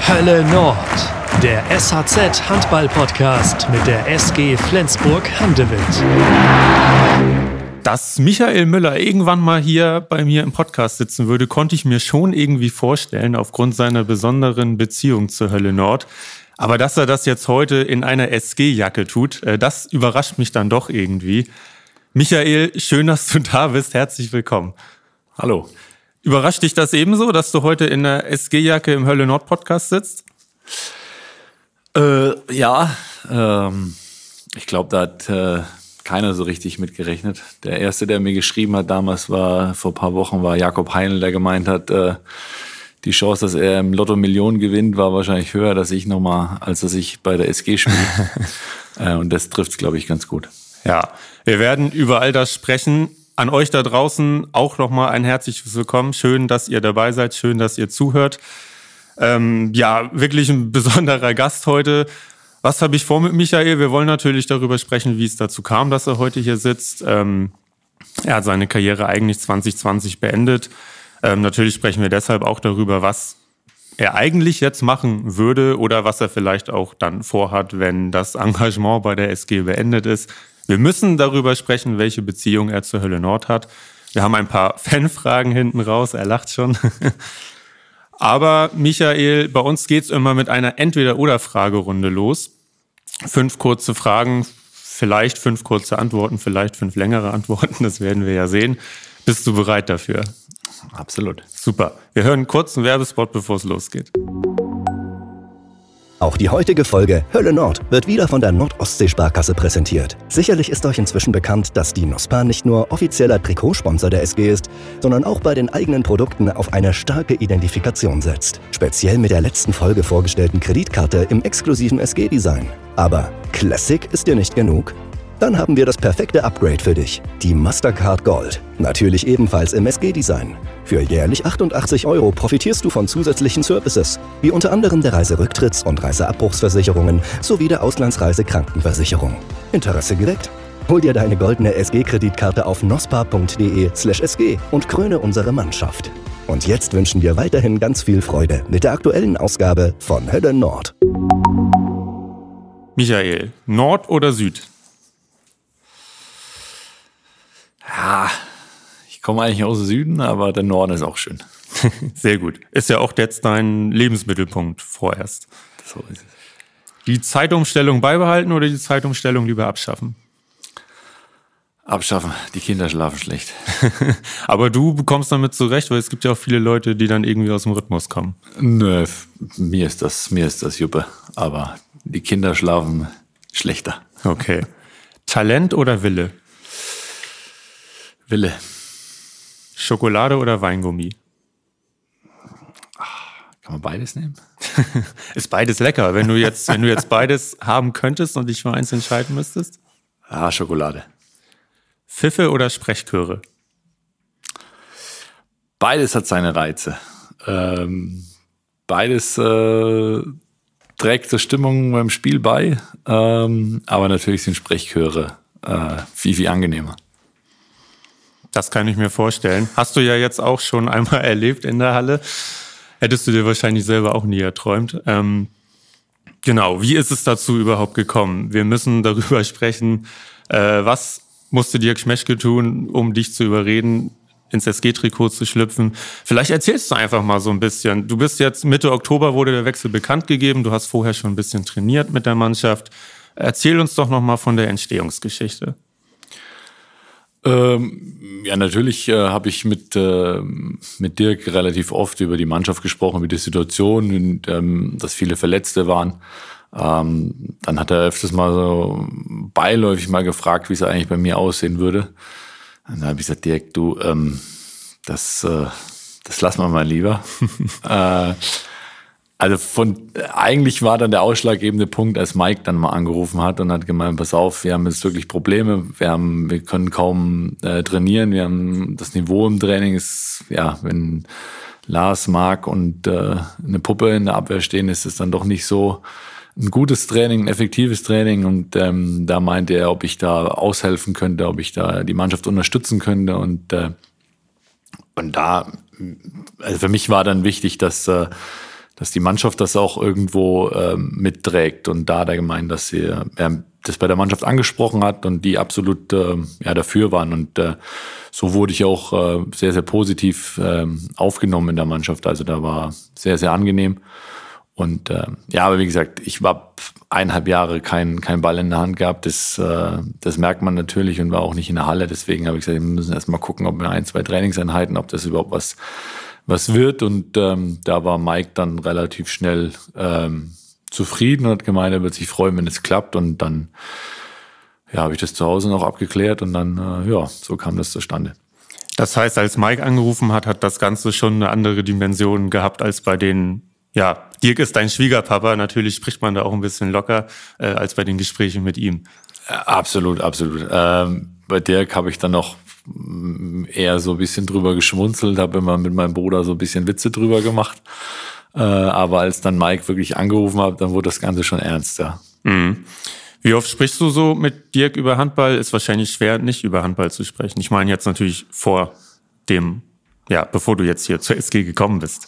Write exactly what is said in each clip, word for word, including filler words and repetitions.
Hölle Nord, der S H Z Handball-Podcast mit der S G Flensburg-Handewitt. Dass Michael Müller irgendwann mal hier bei mir im Podcast sitzen würde, konnte ich mir schon irgendwie vorstellen, aufgrund seiner besonderen Beziehung zur Hölle Nord. Aber dass er das jetzt heute in einer S G-Jacke tut, das überrascht mich dann doch irgendwie. Michael, schön, dass du da bist. Herzlich willkommen. Hallo. Überrascht dich das ebenso, dass du heute in der S G-Jacke im Hölle Nord Podcast sitzt? Äh, ja, ähm, ich glaube, da hat äh, keiner so richtig mitgerechnet. Der Erste, der mir geschrieben hat damals, war vor ein paar Wochen, war Jakob Heinl, der gemeint hat, äh, die Chance, dass er im Lotto Millionen gewinnt, war wahrscheinlich höher, dass ich nochmal, als dass ich bei der S G spiele. äh, und das trifft es, glaube ich, ganz gut. Ja, wir werden über all das sprechen. An euch da draußen auch nochmal ein herzliches Willkommen. Schön, dass ihr dabei seid. Schön, dass ihr zuhört. Ähm, ja, wirklich ein besonderer Gast heute. Was habe ich vor mit Michael? Wir wollen natürlich darüber sprechen, wie es dazu kam, dass er heute hier sitzt. Ähm, er hat seine Karriere eigentlich zwanzig zwanzig beendet. Ähm, natürlich sprechen wir deshalb auch darüber, was er eigentlich jetzt machen würde oder was er vielleicht auch dann vorhat, wenn das Engagement bei der S G beendet ist. Wir müssen darüber sprechen, welche Beziehung er zur Hölle Nord hat. Wir haben ein paar Fanfragen hinten raus, er lacht schon. Aber Michael, bei uns geht's immer mit einer Entweder-oder-Fragerunde los. Fünf kurze Fragen, vielleicht fünf kurze Antworten, vielleicht fünf längere Antworten, das werden wir ja sehen. Bist du bereit dafür? Absolut. Super. Wir hören einen kurzen Werbespot, bevor es losgeht. Auch die heutige Folge Hölle Nord wird wieder von der Nord-Ostsee-Sparkasse präsentiert. Sicherlich ist euch inzwischen bekannt, dass die NOSPA nicht nur offizieller Trikotsponsor der S G ist, sondern auch bei den eigenen Produkten auf eine starke Identifikation setzt. Speziell mit der letzten Folge vorgestellten Kreditkarte im exklusiven S G-Design. Aber Classic ist dir nicht genug? Dann haben wir das perfekte Upgrade für dich, die Mastercard Gold. Natürlich ebenfalls im S G-Design. Für jährlich achtundachtzig Euro profitierst du von zusätzlichen Services, wie unter anderem der Reiserücktritts- und Reiseabbruchsversicherungen sowie der Auslandsreisekrankenversicherung. Interesse geweckt? Hol dir deine goldene S G-Kreditkarte auf nospa.de slash sg und kröne unsere Mannschaft. Und jetzt wünschen wir weiterhin ganz viel Freude mit der aktuellen Ausgabe von Hölle Nord. Michael, Nord oder Süd? Ja, ich komme eigentlich aus dem Süden, aber der Norden ist auch schön. Sehr gut. Ist ja auch jetzt dein Lebensmittelpunkt vorerst. So ist es. Die Zeitumstellung beibehalten oder die Zeitumstellung lieber abschaffen? Abschaffen, die Kinder schlafen schlecht. Aber du bekommst damit zurecht, weil es gibt ja auch viele Leute, die dann irgendwie aus dem Rhythmus kommen. Nö, mir ist das, mir ist das Juppe, aber die Kinder schlafen schlechter. Okay. Talent oder Wille? Wille. Schokolade oder Weingummi? Kann man beides nehmen? Ist beides lecker. Wenn du jetzt, wenn du jetzt beides haben könntest und dich für eins entscheiden müsstest? Ah, Schokolade. Pfiffe oder Sprechchöre? Beides hat seine Reize. Ähm, beides äh, trägt zur Stimmung beim Spiel bei, ähm, aber natürlich sind Sprechchöre äh, viel, viel angenehmer. Das kann ich mir vorstellen. Hast du ja jetzt auch schon einmal erlebt in der Halle. Hättest du dir wahrscheinlich selber auch nie erträumt. Ähm, genau, wie ist es dazu überhaupt gekommen? Wir müssen darüber sprechen, äh, was musste Dirk Schmeschke tun, um dich zu überreden, ins S G-Trikot zu schlüpfen. Vielleicht erzählst du einfach mal so ein bisschen. Du bist jetzt, Mitte Oktober wurde der Wechsel bekannt gegeben. Du hast vorher schon ein bisschen trainiert mit der Mannschaft. Erzähl uns doch noch mal von der Entstehungsgeschichte. Ähm, ja, natürlich äh, habe ich mit, äh, mit Dirk relativ oft über die Mannschaft gesprochen, über die Situation und ähm, dass viele Verletzte waren. Ähm, dann hat er öfters mal so beiläufig mal gefragt, wie es eigentlich bei mir aussehen würde. Und dann habe ich gesagt, Dirk, du, ähm, das, äh, das lassen wir mal lieber. äh, Also von eigentlich war dann der ausschlaggebende Punkt, als Mike dann mal angerufen hat und hat gemeint, pass auf, wir haben jetzt wirklich Probleme, wir haben, wir können kaum äh, trainieren, wir haben das Niveau im Training ist, ja, wenn Lars, Marc und äh, eine Puppe in der Abwehr stehen, ist es dann doch nicht so ein gutes Training, ein effektives Training und ähm, da meinte er, ob ich da aushelfen könnte, ob ich da die Mannschaft unterstützen könnte und äh, und da, also für mich war dann wichtig, dass äh, dass die Mannschaft das auch irgendwo ähm, mitträgt. Und da hat er gemeint, dass sie, er das bei der Mannschaft angesprochen hat und die absolut äh, ja, dafür waren. Und äh, so wurde ich auch äh, sehr, sehr positiv äh, aufgenommen in der Mannschaft. Also da war sehr, sehr angenehm. Und äh, ja, aber wie gesagt, ich war eineinhalb Jahre kein, kein Ball in der Hand gehabt. Das, äh, das merkt man natürlich und war auch nicht in der Halle. Deswegen habe ich gesagt, wir müssen erst mal gucken, ob wir ein, zwei Trainingseinheiten, ob das überhaupt was, was wird. Und ähm, da war Mike dann relativ schnell ähm, zufrieden und hat gemeint, er wird sich freuen, wenn es klappt. Und dann ja, habe ich das zu Hause noch abgeklärt und dann, äh, ja, so kam das zustande. Das heißt, als Mike angerufen hat, hat das Ganze schon eine andere Dimension gehabt als bei den, ja, Dirk ist dein Schwiegerpapa, natürlich spricht man da auch ein bisschen locker, äh, als bei den Gesprächen mit ihm. Ja, absolut, absolut. Ähm, bei Dirk habe ich dann noch eher so ein bisschen drüber geschmunzelt, habe immer mit meinem Bruder so ein bisschen Witze drüber gemacht. Äh, aber als dann Mike wirklich angerufen hat, dann wurde das Ganze schon ernst, ja. Mhm. Wie oft sprichst du so mit Dirk über Handball? Ist wahrscheinlich schwer, nicht über Handball zu sprechen. Ich meine jetzt natürlich vor dem, ja, bevor du jetzt hier zur S G gekommen bist.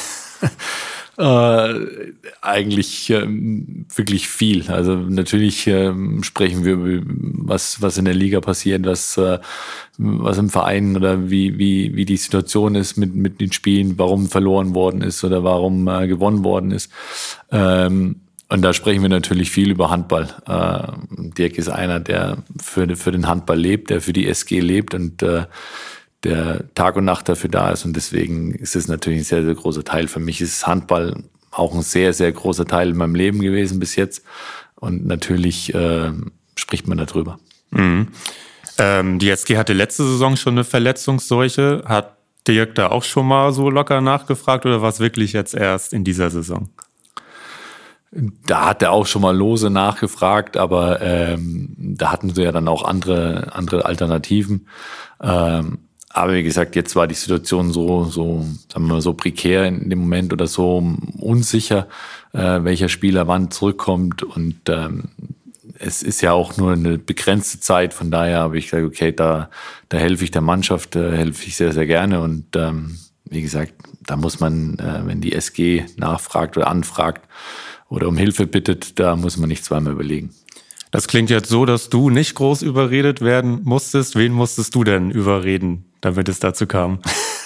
Äh, eigentlich ähm, wirklich viel. Also natürlich ähm, sprechen wir über was, was in der Liga passiert, was, äh, was im Verein oder wie, wie, wie die Situation ist mit, mit den Spielen, warum verloren worden ist oder warum äh, gewonnen worden ist. Ähm, und da sprechen wir natürlich viel über Handball. Äh, Dirk ist einer, der für, für den Handball lebt, der für die S G lebt und äh, der Tag und Nacht dafür da ist. Und deswegen ist es natürlich ein sehr, sehr großer Teil. Für mich ist Handball auch ein sehr, sehr großer Teil in meinem Leben gewesen bis jetzt. Und natürlich äh, spricht man darüber. Mhm. Ähm, die S G hatte letzte Saison schon eine Verletzungsseuche. Hat Dirk da auch schon mal so locker nachgefragt oder war es wirklich jetzt erst in dieser Saison? Da hat er auch schon mal lose nachgefragt, aber ähm, da hatten sie ja dann auch andere, andere Alternativen. Ähm, aber wie gesagt, jetzt war die Situation so, so, sagen wir mal, so prekär in dem Moment oder so unsicher, äh, welcher Spieler wann zurückkommt. Und ähm, es ist ja auch nur eine begrenzte Zeit. Von daher habe ich gesagt, okay, da, da helfe ich der Mannschaft, da helfe ich sehr, sehr gerne. Und ähm, wie gesagt, da muss man, äh, wenn die S G nachfragt oder anfragt oder um Hilfe bittet, da muss man nicht zweimal überlegen. Das klingt jetzt so, dass du nicht groß überredet werden musstest. Wen musstest du denn überreden, damit es dazu kam?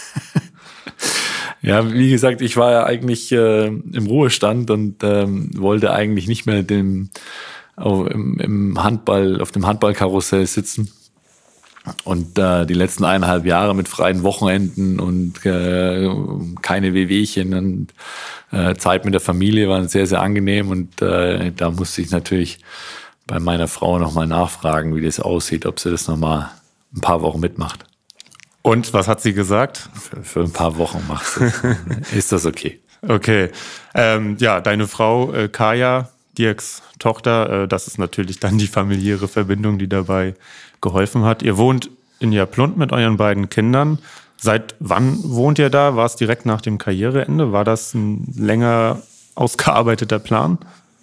Ja, wie gesagt, ich war ja eigentlich äh, im Ruhestand und ähm, wollte eigentlich nicht mehr dem, auf, im, im Handball, auf dem Handballkarussell sitzen. Und äh, die letzten eineinhalb Jahre mit freien Wochenenden und äh, keine Wehwehchen und äh, Zeit mit der Familie waren sehr, sehr angenehm. Und äh, da musste ich natürlich bei meiner Frau nochmal nachfragen, wie das aussieht, ob sie das nochmal ein paar Wochen mitmacht. Und was hat sie gesagt? Für, für ein paar Wochen macht sie. Ist das okay? Okay. Ähm, ja, deine Frau äh, Kaya, Dirks Tochter, äh, das ist natürlich dann die familiäre Verbindung, die dabei geholfen hat. Ihr wohnt in Japlund mit euren beiden Kindern. Seit wann wohnt ihr da? War es direkt nach dem Karriereende? War das ein länger ausgearbeiteter Plan?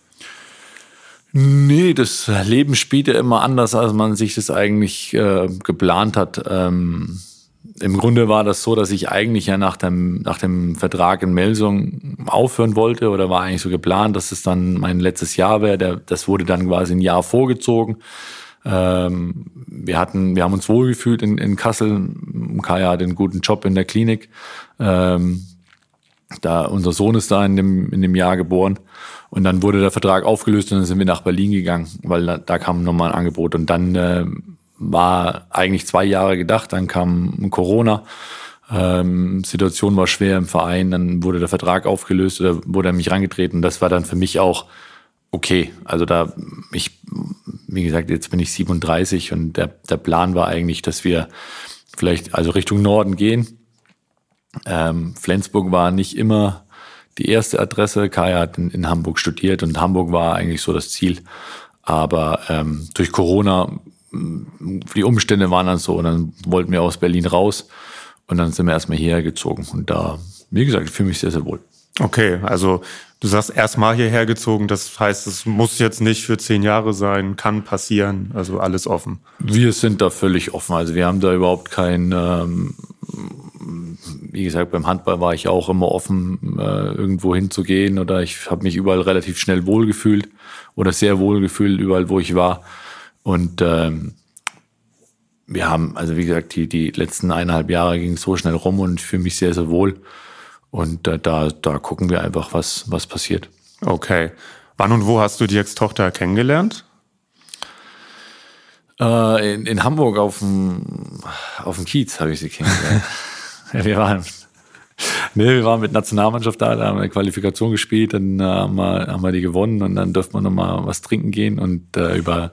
Nee, das Leben spielt ja immer anders, als man sich das eigentlich äh, geplant hat. Ähm, im Grunde war das so, dass ich eigentlich ja nach dem, nach dem Vertrag in Melsung aufhören wollte oder war eigentlich so geplant, dass es dann mein letztes Jahr wäre. Der, das wurde dann quasi ein Jahr vorgezogen. Ähm, wir hatten, wir haben uns wohlgefühlt in, in Kassel. Kaya hat einen guten Job in der Klinik. Ähm, da, unser Sohn ist da in dem, in dem Jahr geboren. Und dann wurde der Vertrag aufgelöst und dann sind wir nach Berlin gegangen, weil da, da kam nochmal ein Angebot. Und dann äh, war eigentlich zwei Jahre gedacht, dann kam Corona. Ähm, Situation war schwer im Verein, dann wurde der Vertrag aufgelöst oder wurde an mich rangetreten. Das war dann für mich auch okay. Also da, ich, wie gesagt, jetzt bin ich siebenunddreißig und der, der Plan war eigentlich, dass wir vielleicht also Richtung Norden gehen. Ähm, Flensburg war nicht immer die erste Adresse. Kaya hat in, in Hamburg studiert und Hamburg war eigentlich so das Ziel. Aber ähm, durch Corona, die Umstände waren dann so und dann wollten wir aus Berlin raus und dann sind wir erstmal hierher gezogen. Und da, wie gesagt, ich fühle mich sehr, sehr wohl. Okay, also du sagst erstmal hierher gezogen, das heißt, es muss jetzt nicht für zehn Jahre sein, kann passieren, also alles offen. Wir sind da völlig offen, also wir haben da überhaupt kein, ähm, wie gesagt, beim Handball war ich auch immer offen, äh, irgendwo hinzugehen, oder ich habe mich überall relativ schnell wohlgefühlt oder sehr wohlgefühlt, überall, wo ich war. Und ähm, wir haben, also wie gesagt, die, die letzten eineinhalb Jahre ging so schnell rum und ich fühle mich sehr, sehr wohl. Und äh, da, da gucken wir einfach, was, was passiert. Okay. Wann und wo hast du Dirks Tochter kennengelernt? Äh, in, in Hamburg auf dem, auf dem Kiez habe ich sie kennengelernt. Ja, wir waren, nee, wir waren mit Nationalmannschaft da, da haben wir eine Qualifikation gespielt, dann äh, haben, wir, haben wir die gewonnen und dann durften wir nochmal was trinken gehen und äh, über,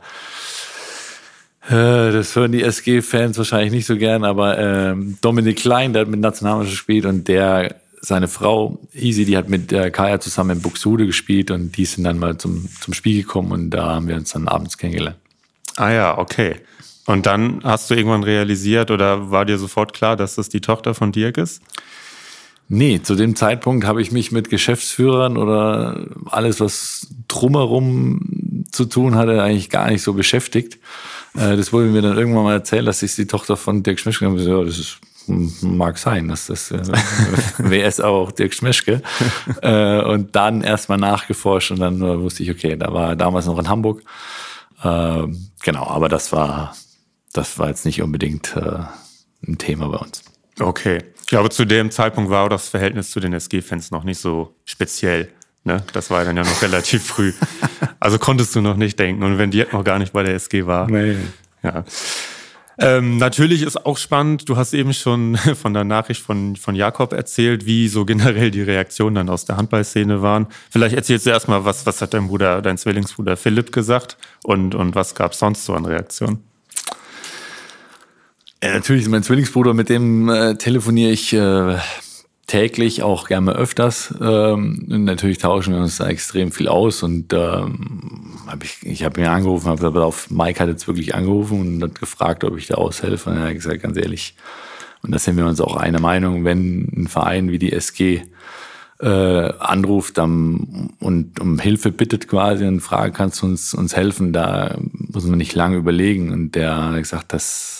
äh, das hören die S G-Fans wahrscheinlich nicht so gern, aber äh, Dominik Klein, der hat mit Nationalmannschaft gespielt und der, seine Frau Isi, die hat mit der Kaya zusammen in Buxtehude gespielt und die sind dann mal zum, zum Spiel gekommen und da haben wir uns dann abends kennengelernt. Ah ja, okay. Und dann hast du irgendwann realisiert oder war dir sofort klar, dass das die Tochter von Dirk ist? Nee, zu dem Zeitpunkt habe ich mich mit Geschäftsführern oder alles, was drumherum zu tun hatte, eigentlich gar nicht so beschäftigt. Das wurde mir dann irgendwann mal erzählt, dass ich die Tochter von Dirk Schmeschke habe. Ja, das ist, mag sein, dass das wer ist auch Dirk Schmeschke. Und dann erstmal nachgeforscht und dann wusste ich, okay, da war damals noch in Hamburg. Genau, aber das war Das war jetzt nicht unbedingt äh, ein Thema bei uns. Okay. Ich glaube, zu dem Zeitpunkt war auch das Verhältnis zu den S G-Fans noch nicht so speziell. Ne? Das war dann ja noch relativ früh. Also konntest du noch nicht denken. Und wenn Dirk noch gar nicht bei der S G war. Nee. Ja. Ähm, natürlich ist auch spannend, du hast eben schon von der Nachricht von, von Jakob erzählt, wie so generell die Reaktionen dann aus der Handballszene waren. Vielleicht erzählst du erstmal, was, was hat dein Bruder, dein Zwillingsbruder Philipp gesagt und, und was gab es sonst so an Reaktionen? Ja, natürlich ist mein Zwillingsbruder, mit dem äh, telefoniere ich äh, täglich, auch gerne öfters. Ähm, und natürlich tauschen wir uns da extrem viel aus. Und ähm, hab ich, ich habe ihn angerufen, habe gesagt, auf Mike hat jetzt wirklich angerufen und hat gefragt, ob ich da aushelfe. Und er hat gesagt, ganz ehrlich, und da sind wir uns auch einer Meinung, wenn ein Verein wie die S G äh, anruft dann, und um Hilfe bittet quasi und fragt, kannst du uns, uns helfen, da muss man nicht lange überlegen. Und der hat gesagt, das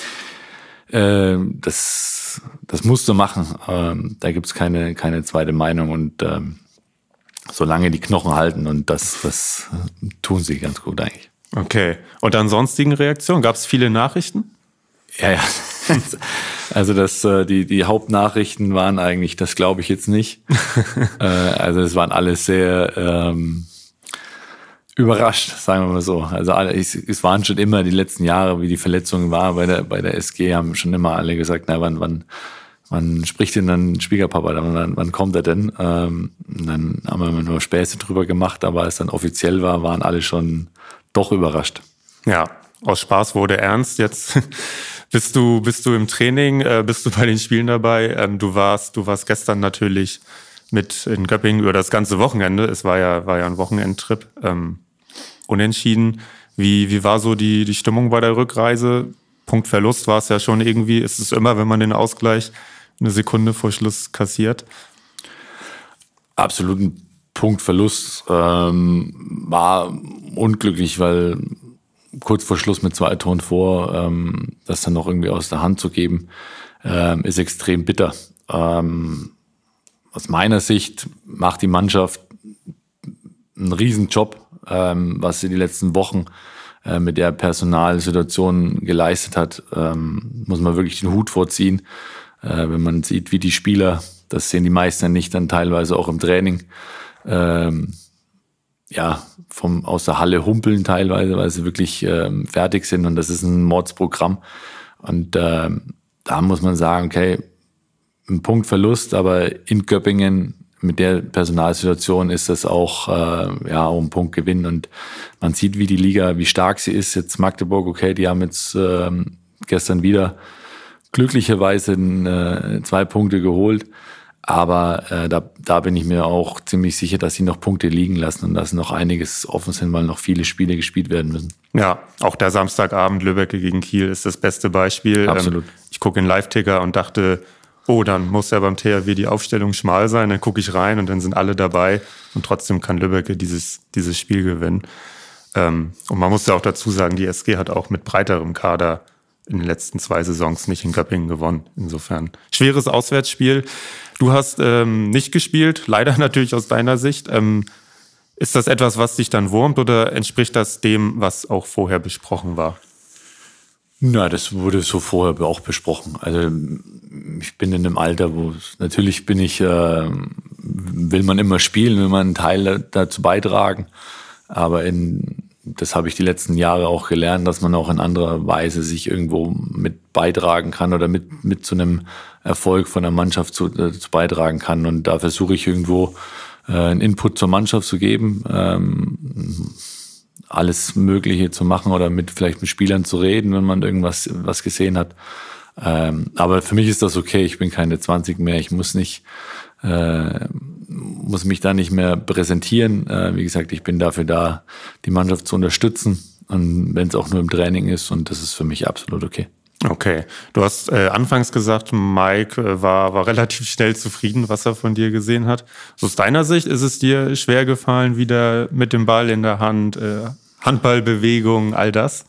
Das, das musst du machen. Ähm, da gibt's keine, keine zweite Meinung. Und ähm, solange die Knochen halten, und das, das tun sie ganz gut eigentlich. Okay. Und an sonstigen Reaktionen? Gab es viele Nachrichten? Ja, ja. Also das, die, die Hauptnachrichten waren eigentlich, das glaube ich jetzt nicht. äh, also es waren alles sehr ähm, überrascht, sagen wir mal so. Also alle, es, es waren schon immer die letzten Jahre, wie die Verletzungen waren bei der bei der S G, haben schon immer alle gesagt, na wann wann wann spricht denn dann Schwiegerpapa, wann, wann kommt er denn? Ähm, dann haben wir immer nur Späße drüber gemacht, aber als dann offiziell war, waren alle schon doch überrascht. Ja, aus Spaß wurde ernst. Jetzt bist du bist du im Training, äh, bist du bei den Spielen dabei. Ähm, du warst du warst gestern natürlich mit in Göppingen über das ganze Wochenende. Es war ja war ja ein Wochenendtrip. Ähm, unentschieden. Wie, wie war so die, die Stimmung bei der Rückreise? Punktverlust war es ja schon irgendwie. Ist es immer, wenn man den Ausgleich eine Sekunde vor Schluss kassiert? Absoluten Punktverlust. Ähm, war unglücklich, weil kurz vor Schluss mit zwei Toren vor, ähm, das dann noch irgendwie aus der Hand zu geben, ähm, ist extrem bitter. Ähm, aus meiner Sicht macht die Mannschaft einen Riesenjob, ähm, was sie die letzten Wochen äh, mit der Personalsituation geleistet hat, ähm, muss man wirklich den Hut vorziehen. Äh, wenn man sieht, wie die Spieler, das sehen die meisten nicht, dann teilweise auch im Training, ähm, ja, vom, aus der Halle humpeln teilweise, weil sie wirklich ähm, fertig sind, und das ist ein Mordsprogramm. Und ähm, da muss man sagen, okay, ein Punktverlust, aber in Göppingen mit der Personalsituation ist das auch, äh, ja, auch ein Punktgewinn. Und man sieht, wie die Liga, wie stark sie ist. Jetzt Magdeburg, okay, die haben jetzt ähm, gestern wieder glücklicherweise äh, zwei Punkte geholt. Aber äh, da, da bin ich mir auch ziemlich sicher, dass sie noch Punkte liegen lassen und dass noch einiges offen sind, weil noch viele Spiele gespielt werden müssen. Ja, auch der Samstagabend Lübeck gegen Kiel ist das beste Beispiel. Absolut. Ähm, ich gucke in Live-Ticker und dachte, oh, dann muss ja beim T H W die Aufstellung schmal sein. Dann gucke ich rein und dann sind alle dabei. Und trotzdem kann Lübeck dieses, dieses Spiel gewinnen. Ähm, und man muss ja auch dazu sagen, die S G hat auch mit breiterem Kader in den letzten zwei Saisons nicht in Göppingen gewonnen. Insofern schweres Auswärtsspiel. Du hast ähm, nicht gespielt, leider natürlich aus deiner Sicht. Ähm, ist das etwas, was dich dann wurmt oder entspricht das dem, was auch vorher besprochen war? Na, das wurde so vorher auch besprochen. Also ich bin in einem Alter, wo natürlich bin ich, äh, will man immer spielen, will man einen Teil dazu beitragen. Aber in, das habe ich die letzten Jahre auch gelernt, dass man auch in anderer Weise sich irgendwo mit beitragen kann oder mit, mit zu einem Erfolg von der Mannschaft zu, äh, zu beitragen kann. Und da versuche ich irgendwo äh, einen Input zur Mannschaft zu geben. Ähm, alles Mögliche zu machen oder mit vielleicht mit Spielern zu reden, wenn man irgendwas was gesehen hat. Ähm, aber für mich ist das okay. Ich bin keine zwanzig mehr. Ich muss nicht, äh, muss mich da nicht mehr präsentieren. Äh, wie gesagt, ich bin dafür da, die Mannschaft zu unterstützen. Und wenn es auch nur im Training ist, und das ist für mich absolut okay. Okay. Du hast äh, anfangs gesagt, Mike äh, war, war relativ schnell zufrieden, was er von dir gesehen hat. So aus deiner Sicht ist es dir schwer gefallen, wieder mit dem Ball in der Hand, äh, Handballbewegung, all das?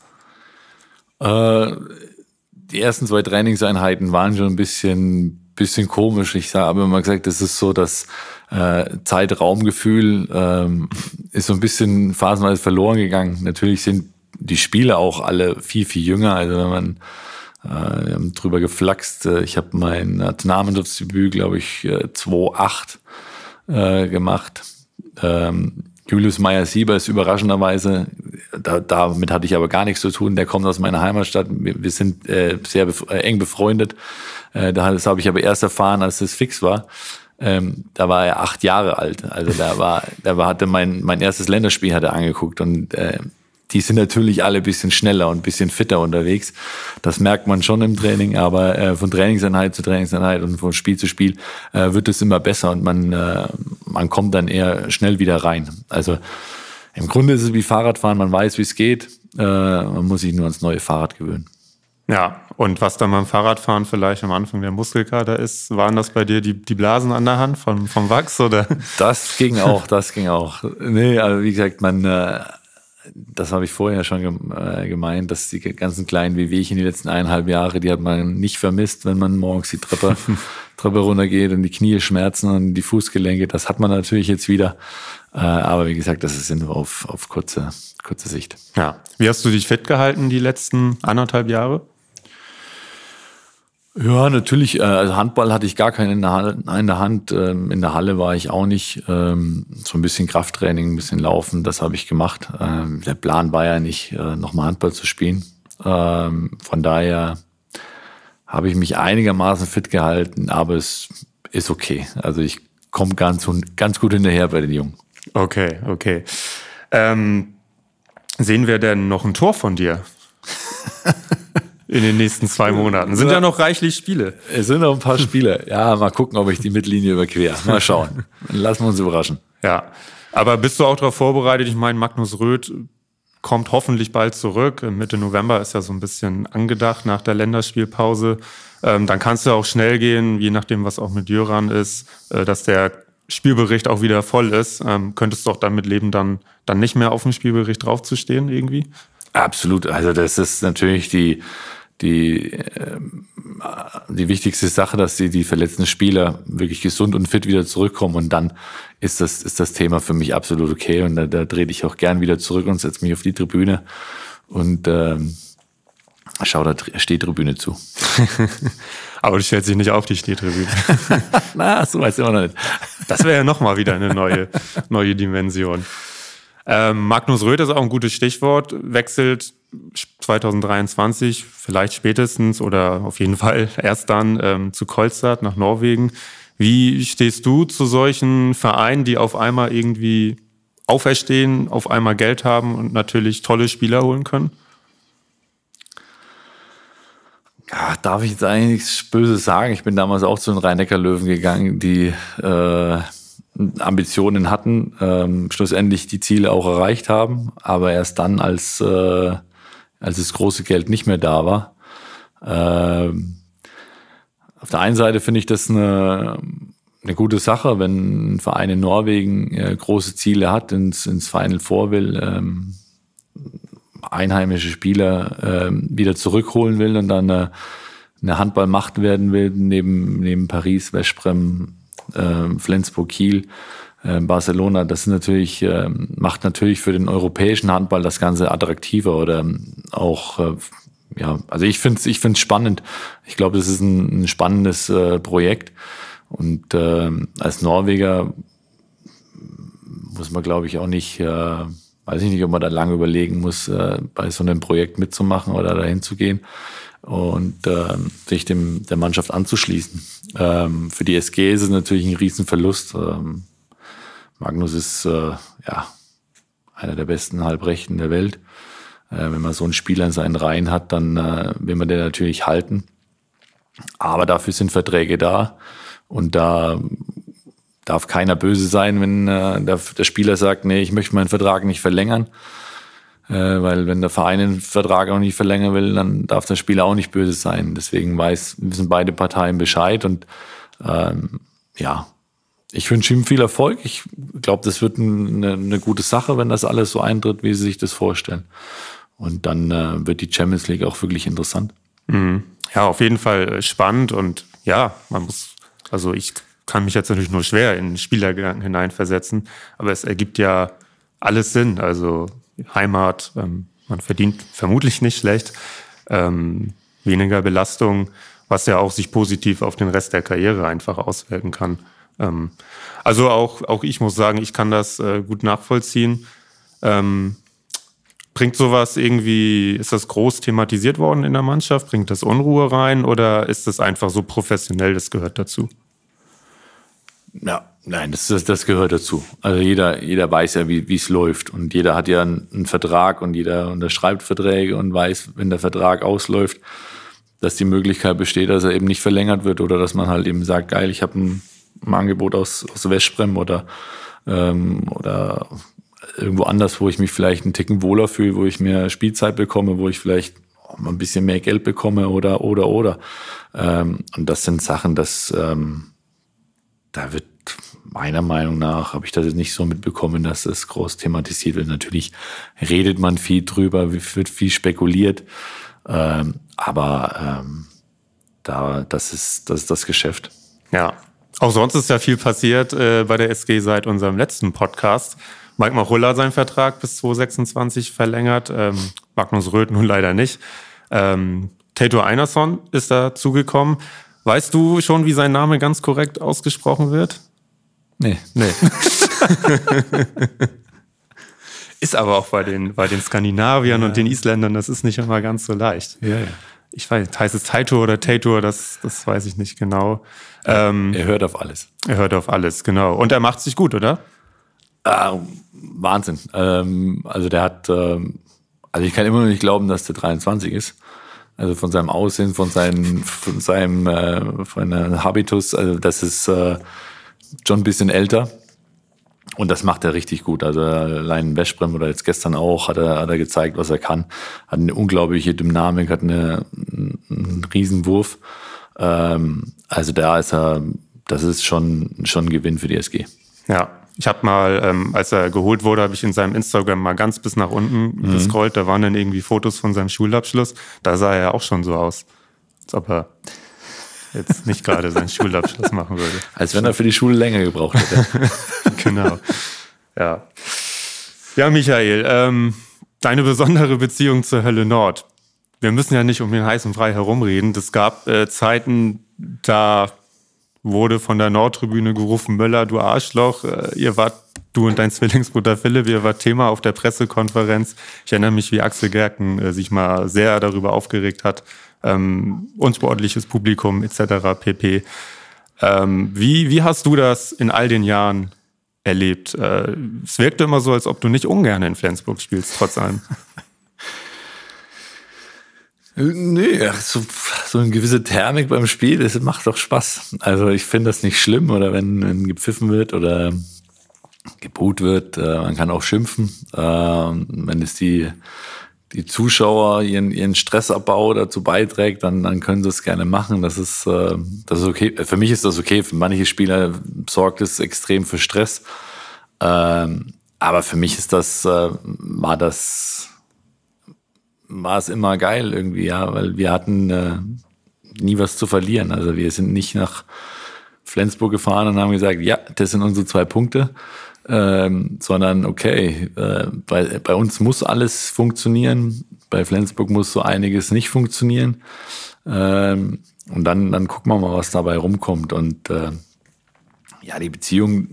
Äh, die ersten zwei Trainingseinheiten waren schon ein bisschen, bisschen komisch. Ich habe immer gesagt, das ist so das äh, Zeit-Raum-Gefühl ähm, ist so ein bisschen phasenweise verloren gegangen. Natürlich sind die Spieler auch alle viel, viel jünger. Also wenn man äh, wir haben drüber geflaxt, äh, ich habe mein Nationalmannschaftsdebüt, glaube ich, äh, zweitausendacht äh, gemacht. Ähm, Julius Meyer-Sieber ist überraschenderweise, da, damit hatte ich aber gar nichts zu tun, der kommt aus meiner Heimatstadt, wir, wir sind äh, sehr bef- äh, eng befreundet, äh, das habe ich aber erst erfahren, als es fix war. Ähm, da war er acht Jahre alt, also da war, da war, hatte mein, mein erstes Länderspiel hat er angeguckt und äh, die sind natürlich alle ein bisschen schneller und ein bisschen fitter unterwegs. Das merkt man schon im Training, aber äh, von Trainingseinheit zu Trainingseinheit und von Spiel zu Spiel äh, wird es immer besser und man, äh, man kommt dann eher schnell wieder rein. Also im Grunde ist es wie Fahrradfahren, man weiß, wie es geht, äh, man muss sich nur ans neue Fahrrad gewöhnen. Ja, und was dann beim Fahrradfahren vielleicht am Anfang der Muskelkater ist, waren das bei dir die, die Blasen an der Hand vom, vom Wachs, oder? Das ging auch, das ging auch. Nee, aber wie gesagt, man... Äh, das habe ich vorher schon gemeint, dass die ganzen kleinen Wehwehchen die letzten eineinhalb Jahre, die hat man nicht vermisst, wenn man morgens die Treppe, Treppe runtergeht und die Knie schmerzen und die Fußgelenke. Das hat man natürlich jetzt wieder. Aber wie gesagt, das ist nur auf, auf kurze, kurze Sicht. Ja. Wie hast du dich fit gehalten die letzten anderthalb Jahre? Ja, natürlich. Also Handball hatte ich gar keinen in der Hand. In der, Hand. In der Halle war ich auch nicht. So ein bisschen Krafttraining, ein bisschen Laufen, das habe ich gemacht. Der Plan war ja nicht, nochmal Handball zu spielen. Von daher habe ich mich einigermaßen fit gehalten, aber es ist okay. Also ich komme ganz, ganz gut hinterher bei den Jungen. Okay, okay. Ähm, sehen wir denn noch ein Tor von dir? In den nächsten zwei Monaten. Sind ja noch reichlich Spiele. Es sind noch ein paar Spiele. Ja, mal gucken, ob ich die Mittellinie überquere. Mal schauen. Lassen wir uns überraschen. Ja, aber bist du auch darauf vorbereitet? Ich meine, Magnus Röth kommt hoffentlich bald zurück. Mitte November ist ja so ein bisschen angedacht nach der Länderspielpause. Ähm, dann kann es ja auch schnell gehen, je nachdem, was auch mit Jöran ist, äh, dass der Spielbericht auch wieder voll ist. Ähm, könntest du auch damit leben, dann, dann nicht mehr auf dem Spielbericht draufzustehen irgendwie? Absolut. Also das ist natürlich die die ähm, die wichtigste Sache, dass die die verletzten Spieler wirklich gesund und fit wieder zurückkommen und dann ist das ist das Thema für mich absolut okay und da, da drehe ich auch gern wieder zurück und setze mich auf die Tribüne und ähm, schau der Stehtribüne zu. Aber du stellst dich nicht auf die Stehtribüne. Na, so weiß ich immer noch nicht. Das wäre ja nochmal wieder eine neue neue Dimension. Ähm, Magnus Röth ist auch ein gutes Stichwort, wechselt zwanzig dreiundzwanzig, vielleicht spätestens oder auf jeden Fall erst dann ähm, zu Kolstad nach Norwegen. Wie stehst du zu solchen Vereinen, die auf einmal irgendwie auferstehen, auf einmal Geld haben und natürlich tolle Spieler holen können? Ja, darf ich jetzt eigentlich nichts Böses sagen? Ich bin damals auch zu den Rhein-Neckar-Löwen gegangen, die äh, Ambitionen hatten, ähm, schlussendlich die Ziele auch erreicht haben, aber erst dann, als, äh, als das große Geld nicht mehr da war. Ähm, auf der einen Seite finde ich das eine, eine gute Sache, wenn ein Verein in Norwegen äh, große Ziele hat, ins, ins Final Four will. Ähm, einheimische Spieler äh, wieder zurückholen will und dann eine, eine Handballmacht werden will, neben, neben Paris, Veszprém, äh, Flensburg, Kiel, äh, Barcelona. Das ist natürlich, äh, macht natürlich für den europäischen Handball das Ganze attraktiver oder auch, äh, ja, also ich finde es ich find's spannend. Ich glaube, das ist ein, ein spannendes äh, Projekt. Und äh, als Norweger muss man, glaube ich, auch nicht, äh, weiß ich nicht, ob man da lange überlegen muss, äh, bei so einem Projekt mitzumachen oder dahin zu gehen und äh, sich dem der Mannschaft anzuschließen. Ähm, für die S G ist es natürlich ein Riesenverlust. Ähm, Magnus ist äh, ja einer der besten Halbrechten der Welt. Äh, wenn man so einen Spieler in seinen Reihen hat, dann äh, will man den natürlich halten. Aber dafür sind Verträge da. Und da darf keiner böse sein, wenn äh, der, der Spieler sagt, nee, ich möchte meinen Vertrag nicht verlängern. Äh, weil wenn der Verein den Vertrag auch nicht verlängern will, dann darf der Spieler auch nicht böse sein. Deswegen weiß, wissen beide Parteien Bescheid. Und ähm, ja, ich wünsche ihm viel Erfolg. Ich glaube, das wird eine, eine gute Sache, wenn das alles so eintritt, wie sie sich das vorstellen. Und dann äh, wird die Champions League auch wirklich interessant. Mhm. Ja, auf jeden Fall spannend. Und ja, man muss... Also ich kann mich jetzt natürlich nur schwer in Spielergedanken hineinversetzen, aber es ergibt ja alles Sinn. Also Heimat, ähm, man verdient vermutlich nicht schlecht, ähm, weniger Belastung, was ja auch sich positiv auf den Rest der Karriere einfach auswirken kann. Ähm, also auch, auch ich muss sagen, ich kann das äh, gut nachvollziehen. Ähm, Bringt sowas irgendwie, ist das groß thematisiert worden in der Mannschaft? Bringt das Unruhe rein oder ist das einfach so professionell, das gehört dazu? Ja, nein, das, das, das gehört dazu. Also jeder, jeder weiß ja, wie es läuft und jeder hat ja einen, einen Vertrag und jeder unterschreibt Verträge und weiß, wenn der Vertrag ausläuft, dass die Möglichkeit besteht, dass er eben nicht verlängert wird oder dass man halt eben sagt, geil, ich habe ein, ein Angebot aus, aus Veszprém oder, ähm, oder irgendwo anders, wo ich mich vielleicht einen Ticken wohler fühle, wo ich mehr Spielzeit bekomme, wo ich vielleicht auch mal ein bisschen mehr Geld bekomme oder, oder, oder. Ähm, und das sind Sachen, dass ähm, da wird meiner Meinung nach, habe ich das jetzt nicht so mitbekommen, dass das groß thematisiert wird. Natürlich redet man viel drüber, wird viel spekuliert, ähm, aber ähm, da, das ist, das ist das Geschäft. Ja, auch sonst ist ja viel passiert äh, bei der S G seit unserem letzten Podcast. Mike Machulla hat seinen Vertrag bis zwanzig sechsundzwanzig verlängert, ähm, Magnus Röth nun leider nicht. Ähm, Teitur Einarsson ist dazugekommen. Weißt du schon, wie sein Name ganz korrekt ausgesprochen wird? Nee. Nee. Ist aber auch bei den, bei den Skandinaviern ja. und den Isländern, das ist nicht immer ganz so leicht. Ja, ja. Ich weiß, heißt es Teitur oder Teitur, das, das weiß ich nicht genau. Ähm, er hört auf alles. Er hört auf alles, genau. Und er macht sich gut, oder? Ah, Wahnsinn. Ähm, also der hat, ähm, also ich kann immer noch nicht glauben, dass der dreiundzwanzig ist. Also von seinem Aussehen, von seinem, von seinem, äh, von seinem Habitus, also das ist äh, schon ein bisschen älter. Und das macht er richtig gut. Also allein in Veszprém oder jetzt gestern auch hat er, hat er gezeigt, was er kann. Hat eine unglaubliche Dynamik, hat eine, einen Riesenwurf. Ähm, also da ist er, das ist schon, schon ein Gewinn für die S G. Ja. Ich habe mal, ähm, als er geholt wurde, habe ich in seinem Instagram mal ganz bis nach unten mhm. gescrollt. Da waren dann irgendwie Fotos von seinem Schulabschluss. Da sah er auch schon so aus, als ob er jetzt nicht gerade seinen Schulabschluss machen würde. Als wenn er für die Schule länger gebraucht hätte. Genau. Ja, ja, Michael, ähm, deine besondere Beziehung zur Hölle Nord. Wir müssen ja nicht um den heißen Brei herumreden. Es gab äh, Zeiten, da wurde von der Nordtribüne gerufen, Möller, du Arschloch. Äh, ihr wart, du und dein Zwillingsbruder Philipp, ihr wart Thema auf der Pressekonferenz. Ich erinnere mich, wie Axel Gerken äh, sich mal sehr darüber aufgeregt hat. Ähm, unsportliches Publikum et cetera pp. Ähm, wie, wie hast du das in all den Jahren erlebt? Äh, es wirkte immer so, als ob du nicht ungern in Flensburg spielst, trotz allem. Nee, so, so eine gewisse Thermik beim Spiel, das macht doch Spaß. Also ich finde das nicht schlimm, oder wenn, wenn gepfiffen wird oder geboot wird, äh, man kann auch schimpfen. Äh, wenn es die, die Zuschauer ihren, ihren Stressabbau dazu beiträgt, dann, dann können sie es gerne machen. Das ist, äh, das ist okay. Für mich ist das okay. Für manche Spieler sorgt es extrem für Stress. Ähm, aber für mich ist das, äh, war das war es immer geil irgendwie, ja, weil wir hatten äh, nie was zu verlieren. Also wir sind nicht nach Flensburg gefahren und haben gesagt, ja, das sind unsere zwei Punkte, ähm, sondern okay, äh, bei, bei uns muss alles funktionieren, bei Flensburg muss so einiges nicht funktionieren. Ähm, und dann, dann gucken wir mal, was dabei rumkommt. Und äh, ja, die Beziehung,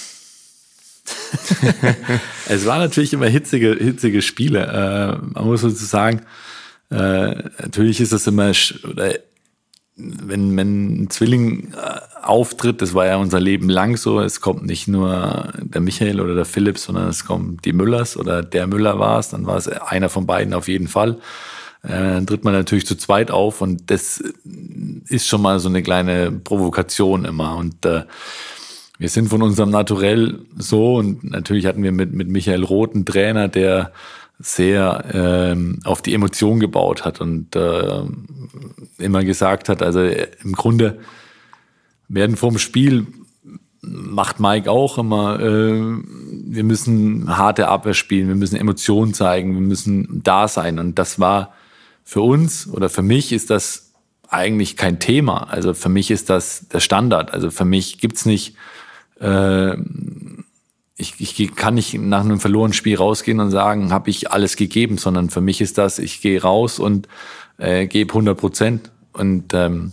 es waren natürlich immer hitzige, hitzige Spiele. Äh, man muss sozusagen, äh, natürlich ist das immer, oder, wenn, wenn ein Zwilling äh, auftritt, das war ja unser Leben lang so, es kommt nicht nur der Michael oder der Philipp, sondern es kommen die Müllers oder der Müller war es, dann war es einer von beiden auf jeden Fall. Äh, dann tritt man natürlich zu zweit auf und das ist schon mal so eine kleine Provokation immer. Und äh, wir sind von unserem Naturell so, und natürlich hatten wir mit, mit Michael Roth einen Trainer, der sehr ähm, auf die Emotion gebaut hat und äh, immer gesagt hat, also im Grunde werden vorm Spiel, macht Mike auch immer, äh, wir müssen harte Abwehr spielen, wir müssen Emotionen zeigen, wir müssen da sein. Und das war für uns oder für mich ist das eigentlich kein Thema. Also für mich ist das der Standard. Also für mich gibt's nicht, äh, ich, ich kann nicht nach einem verlorenen Spiel rausgehen und sagen, habe ich alles gegeben, sondern für mich ist das, ich gehe raus und äh, gebe hundert Prozent. Und ähm,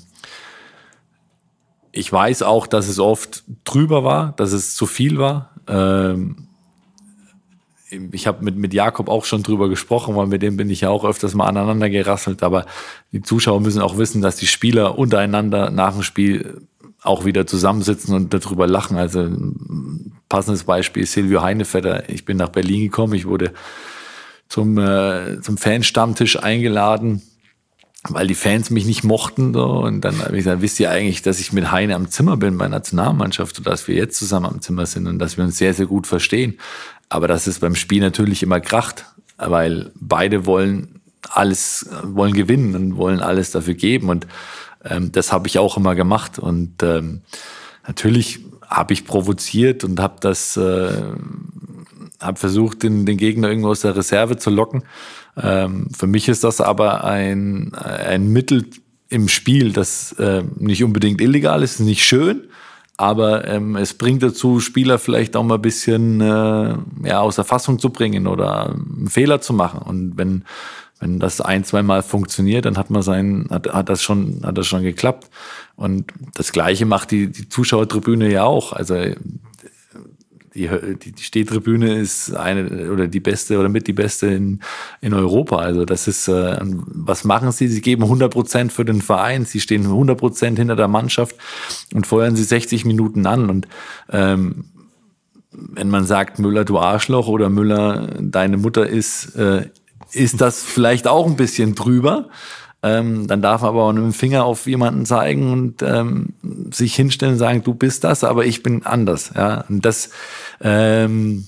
ich weiß auch, dass es oft drüber war, dass es zu viel war. Ähm, ich habe mit, mit Jakob auch schon drüber gesprochen, weil mit dem bin ich ja auch öfters mal aneinander gerasselt. Aber die Zuschauer müssen auch wissen, dass die Spieler untereinander nach dem Spiel auch wieder zusammensitzen und darüber lachen. Also ein passendes Beispiel ist Silvio Heinevetter. Ich bin nach Berlin gekommen, ich wurde zum, äh, zum Fanstammtisch eingeladen, weil die Fans mich nicht mochten. So. Und dann habe ich gesagt, wisst ihr eigentlich, dass ich mit Heine am Zimmer bin bei der Nationalmannschaft und dass wir jetzt zusammen am Zimmer sind und dass wir uns sehr, sehr gut verstehen. Aber dass es beim Spiel natürlich immer kracht, weil beide wollen alles, wollen gewinnen und wollen alles dafür geben. Und ähm, das habe ich auch immer gemacht. Und ähm, natürlich habe ich provoziert und habe das, äh, habe versucht, den, den Gegner irgendwo aus der Reserve zu locken. Ähm, für mich ist das aber ein, ein Mittel im Spiel, das äh, nicht unbedingt illegal ist, nicht schön, aber ähm, es bringt dazu, Spieler vielleicht auch mal ein bisschen äh, ja, aus der Fassung zu bringen oder einen Fehler zu machen. Und wenn, wenn das ein, zwei Mal funktioniert, dann hat man sein, hat, hat das schon, hat das schon geklappt. Und das Gleiche macht die, die Zuschauertribüne ja auch. Also Die, die Stehtribüne ist eine oder die beste oder mit die beste in, in Europa. Also das ist, äh, was machen sie? Sie geben hundert Prozent für den Verein, sie stehen hundert Prozent hinter der Mannschaft und feuern sie sechzig Minuten an. Und ähm, wenn man sagt, Müller, du Arschloch oder Müller, deine Mutter ist, äh, ist das vielleicht auch ein bisschen drüber. Ähm, dann darf man aber auch mit dem Finger auf jemanden zeigen und ähm, sich hinstellen und sagen, du bist das, aber ich bin anders. Ja? Und das, ähm,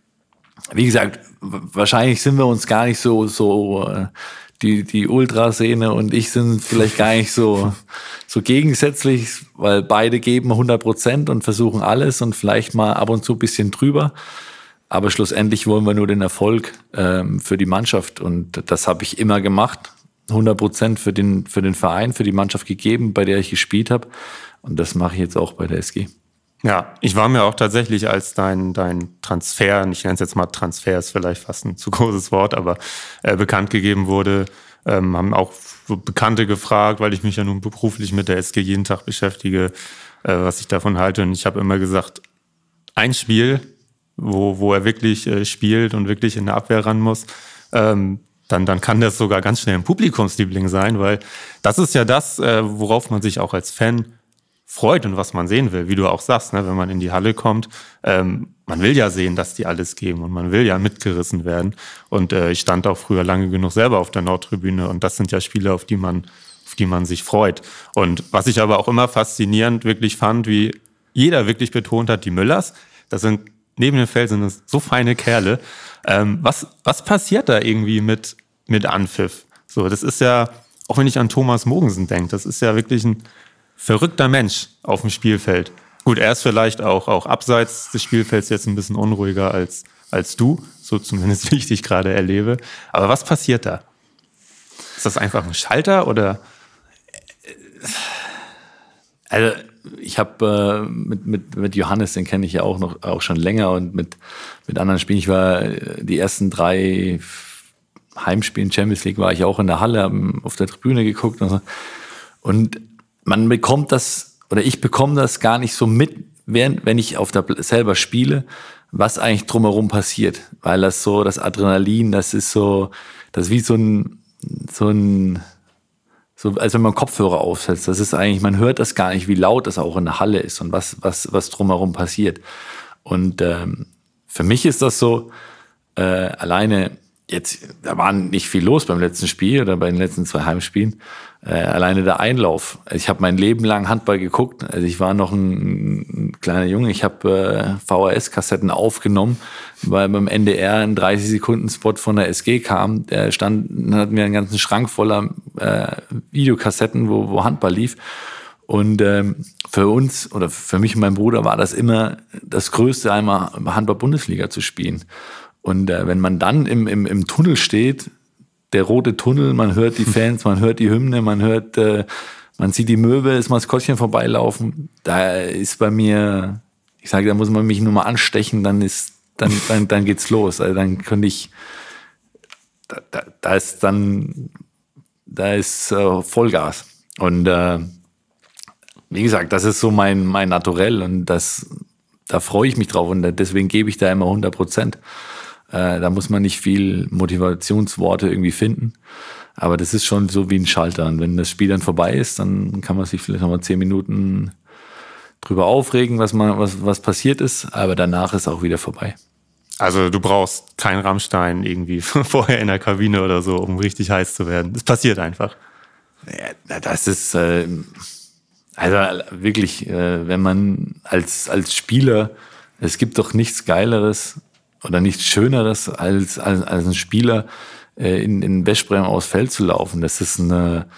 wie gesagt, wahrscheinlich sind wir uns gar nicht so, so äh, die, die Ultraszene und ich sind vielleicht gar nicht so, so gegensätzlich, weil beide geben hundert Prozent und versuchen alles und vielleicht mal ab und zu ein bisschen drüber. Aber schlussendlich wollen wir nur den Erfolg ähm, für die Mannschaft und das habe ich immer gemacht. hundert Prozent für den, für den Verein, für die Mannschaft gegeben, bei der ich gespielt habe. Und das mache ich jetzt auch bei der S G. Ja, ich war mir auch tatsächlich, als dein, dein Transfer, ich nenne es jetzt mal Transfer, ist vielleicht fast ein zu großes Wort, aber äh, bekannt gegeben wurde, ähm, haben auch so Bekannte gefragt, weil ich mich ja nun beruflich mit der S G jeden Tag beschäftige, äh, was ich davon halte. Und ich habe immer gesagt, ein Spiel, wo, wo er wirklich äh, spielt und wirklich in der Abwehr ran muss, ähm, Dann, dann kann das sogar ganz schnell ein Publikumsliebling sein, weil das ist ja das, äh, worauf man sich auch als Fan freut und was man sehen will. Wie du auch sagst, ne, wenn man in die Halle kommt, ähm, man will ja sehen, dass die alles geben und man will ja mitgerissen werden. Und äh, ich stand auch früher lange genug selber auf der Nordtribüne und das sind ja Spiele, auf die man, auf die man sich freut. Und was ich aber auch immer faszinierend wirklich fand, wie jeder wirklich betont hat, die Müllers, das sind neben dem Feld sind es so feine Kerle. Ähm, was, was passiert da irgendwie mit, mit Anpfiff? So, das ist ja, auch wenn ich an Thomas Mogensen denke, das ist ja wirklich ein verrückter Mensch auf dem Spielfeld. Gut, er ist vielleicht auch, auch abseits des Spielfelds jetzt ein bisschen unruhiger als, als du, so zumindest wie ich dich gerade erlebe. Aber was passiert da? Ist das einfach ein Schalter oder? Also ich habe äh, mit, mit, mit Johannes, den kenne ich ja auch noch auch schon länger und mit, mit anderen Spielen. Ich war die ersten drei Heimspielen Champions League war ich auch in der Halle, habe auf der Tribüne geguckt und so. Und man bekommt das, oder ich bekomme das gar nicht so mit, während, wenn ich auf der selber spiele, was eigentlich drumherum passiert. Weil das so, das Adrenalin, das ist so, das ist wie so ein, so ein, so, als wenn man Kopfhörer aufsetzt. Das ist eigentlich, man hört das gar nicht, wie laut das auch in der Halle ist und was, was, was drumherum passiert. Und ähm, für mich ist das so, äh, alleine jetzt, da war nicht viel los beim letzten Spiel oder bei den letzten zwei Heimspielen. Äh, alleine der Einlauf. Also ich habe mein Leben lang Handball geguckt. Also ich war noch ein, ein kleiner Junge. Ich habe äh, V H S-Kassetten aufgenommen, weil beim N D R ein dreißig-Sekunden-Spot von der S G kam. Der stand, hat mir einen ganzen Schrank voller äh, Videokassetten, wo, wo Handball lief. Und ähm, für uns oder für mich und meinen Bruder war das immer das Größte, einmal Handball-Bundesliga zu spielen. Und äh, wenn man dann im, im, im Tunnel steht, der rote Tunnel, man hört die Fans, man hört die Hymne, man hört, äh, man sieht die Möwe, das Maskottchen vorbeilaufen, da ist bei mir, ich sage, da muss man mich nur mal anstechen, dann ist, dann, dann, dann geht's los. Also dann könnte ich, da, da, da ist dann, da ist äh, Vollgas. Und äh, wie gesagt, das ist so mein, mein Naturell und das, da freue ich mich drauf und deswegen gebe ich da immer hundert Prozent. Äh, da muss man nicht viel Motivationsworte irgendwie finden. Aber das ist schon so wie ein Schalter. Und wenn das Spiel dann vorbei ist, dann kann man sich vielleicht noch mal zehn Minuten drüber aufregen, was, man, was, was passiert ist. Aber danach ist auch wieder vorbei. Also du brauchst keinen Rammstein irgendwie vorher in der Kabine oder so, um richtig heiß zu werden. Das passiert einfach. Ja, das ist äh, also wirklich, äh, wenn man als, als Spieler, es gibt doch nichts Geileres oder nichts Schöneres, als, als, als ein Spieler äh, in, in Westbrem aufs Feld zu laufen. Das ist eine,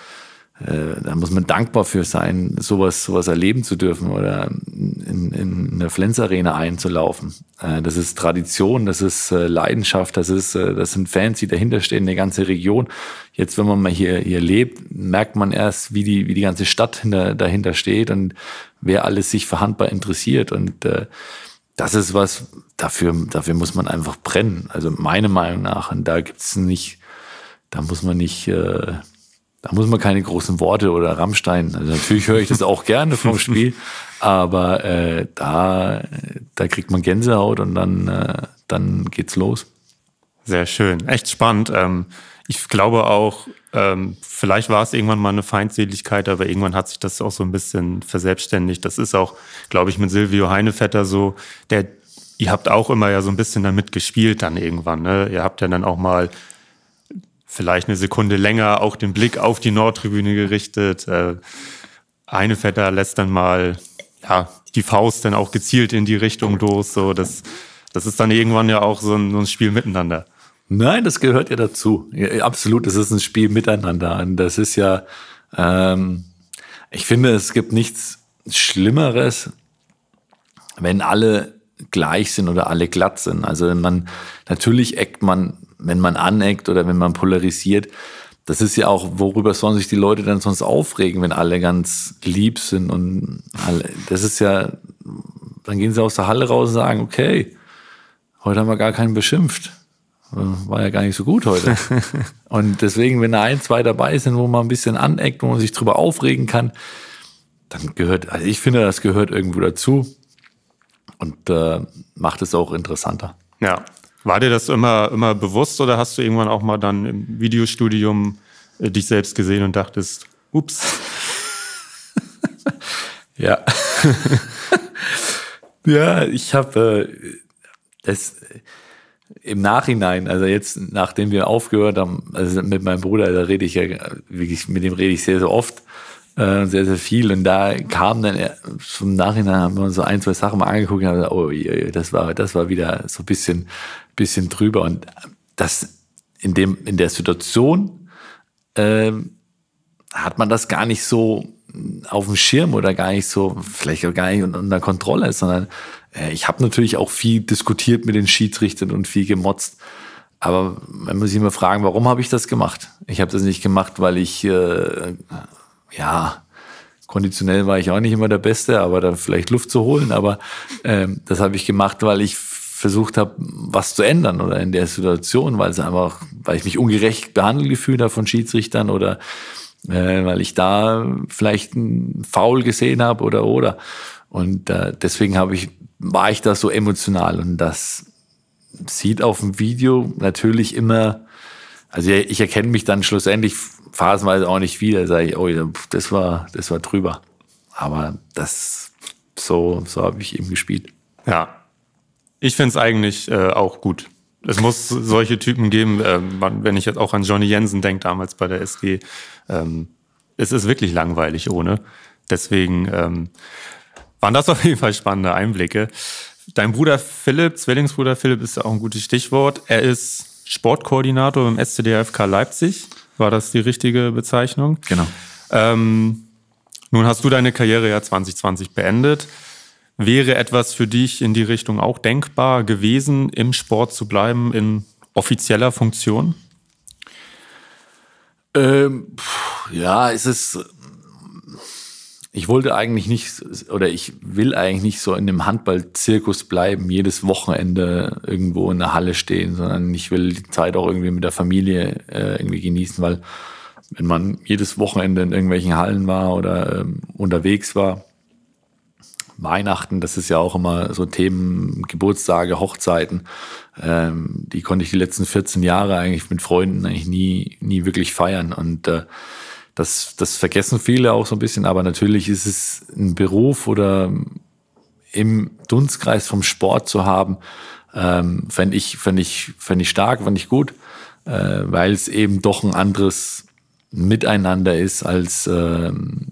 äh, da muss man dankbar für sein, sowas, sowas erleben zu dürfen oder in, in eine Flens-Arena einzulaufen. Äh, das ist Tradition, das ist äh, Leidenschaft, das ist, äh, das sind Fans, die dahinter stehen, eine ganze Region. Jetzt, wenn man mal hier, hier lebt, merkt man erst, wie die, wie die ganze Stadt hinter, dahinter steht und wer alles sich für Handball interessiert. Und äh, das ist was, dafür, dafür muss man einfach brennen. Also meiner Meinung nach. Und da gibt's nicht, da muss man nicht, äh, da muss man keine großen Worte oder Rammstein. Also natürlich höre ich das auch gerne vom Spiel, aber äh, da, da kriegt man Gänsehaut und dann, äh, dann geht's los. Sehr schön, echt spannend. Ähm, ich glaube auch, ähm, vielleicht war es irgendwann mal eine Feindseligkeit, aber irgendwann hat sich das auch so ein bisschen verselbstständigt. Das ist auch, glaube ich, mit Silvio Heinevetter so, der, ihr habt auch immer ja so ein bisschen damit gespielt dann irgendwann, ne? Ihr habt ja dann auch mal vielleicht eine Sekunde länger auch den Blick auf die Nordtribüne gerichtet. Äh, Heinevetter lässt dann mal, ja, die Faust dann auch gezielt in die Richtung los, so, das, das ist dann irgendwann ja auch so ein, so ein Spiel miteinander. Nein, das gehört ja dazu. Ja, absolut, es ist ein Spiel miteinander. Und das ist ja, ähm, ich finde, es gibt nichts Schlimmeres, wenn alle gleich sind oder alle glatt sind. Also man, natürlich eckt man, wenn man aneckt oder wenn man polarisiert. Das ist ja auch, worüber sollen sich die Leute dann sonst aufregen, wenn alle ganz lieb sind und alle, das ist ja, dann gehen sie aus der Halle raus und sagen, okay, heute haben wir gar keinen beschimpft. War ja gar nicht so gut heute. Und deswegen, wenn da ein, zwei dabei sind, wo man ein bisschen aneckt, wo man sich drüber aufregen kann, dann gehört, also ich finde, das gehört irgendwo dazu und äh, macht es auch interessanter. Ja. War dir das immer, immer bewusst oder hast du irgendwann auch mal dann im Videostudium äh, dich selbst gesehen und dachtest, ups? Ja. Ja, ich habe äh, das im Nachhinein, also jetzt, nachdem wir aufgehört haben, also mit meinem Bruder, da rede ich ja wirklich, mit dem rede ich sehr, sehr oft, äh, sehr, sehr viel. Und da kam dann, zum Nachhinein haben wir uns so ein, zwei Sachen mal angeguckt und haben gesagt, oh, das war, das war wieder so ein bisschen, bisschen drüber. Und das in dem, in der Situation, äh, hat man das gar nicht so auf dem Schirm oder gar nicht so, vielleicht auch gar nicht unter Kontrolle, sondern äh, ich habe natürlich auch viel diskutiert mit den Schiedsrichtern und viel gemotzt. Aber man muss sich immer fragen, warum habe ich das gemacht? Ich habe das nicht gemacht, weil ich, äh, ja, konditionell war ich auch nicht immer der Beste, aber da vielleicht Luft zu holen. Aber ähm, das habe ich gemacht, weil ich versucht habe, was zu ändern oder in der Situation, weil es einfach, weil ich mich ungerecht behandelt gefühlt habe von Schiedsrichtern oder äh, weil ich da vielleicht einen Foul gesehen habe oder oder. Und äh, deswegen habe ich, war ich da so emotional und das sieht auf dem Video natürlich immer, also ich erkenne mich dann schlussendlich phasenweise auch nicht wieder, sage ich, oh, das war, das war drüber. Aber das, so, so habe ich eben gespielt. Ja, ich finde es eigentlich äh, auch gut. Es muss solche Typen geben, äh, wenn ich jetzt auch an Johnny Jensen denke, damals bei der S G. Ähm, es ist wirklich langweilig ohne. Deswegen ähm, waren das auf jeden Fall spannende Einblicke. Dein Bruder Philipp, Zwillingsbruder Philipp ist auch ein gutes Stichwort. Er ist Sportkoordinator beim S C D F K Leipzig. War das die richtige Bezeichnung? Genau. Ähm, nun hast du deine Karriere ja zwanzig zwanzig beendet. Wäre etwas für dich in die Richtung auch denkbar gewesen, im Sport zu bleiben, in offizieller Funktion? Ähm, ja, es ist... Ich wollte eigentlich nicht, oder ich will eigentlich nicht so in dem Handball-Zirkus bleiben, jedes Wochenende irgendwo in der Halle stehen, sondern ich will die Zeit auch irgendwie mit der Familie äh, irgendwie genießen, weil wenn man jedes Wochenende in irgendwelchen Hallen war oder ähm, unterwegs war, Weihnachten, das ist ja auch immer so Themen, Geburtstage, Hochzeiten, ähm, die konnte ich die letzten vierzehn Jahre eigentlich mit Freunden eigentlich nie, nie wirklich feiern und äh, Das, das vergessen viele auch so ein bisschen, aber natürlich ist es ein Beruf oder im Dunstkreis vom Sport zu haben, ähm, fände ich, fänd ich, fänd ich stark, fände ich gut, äh, weil es eben doch ein anderes Miteinander ist als, äh,